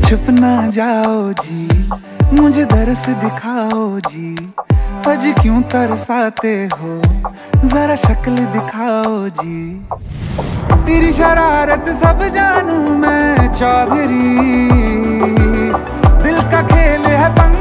छुप ना जाओ जी, मुझे दरस दिखाओ जी। आज क्यों तरसाते हो, जरा शक्ल दिखाओ जी। तेरी शरारत सब जानू मैं चौधरी, दिल का खेल है पंगा।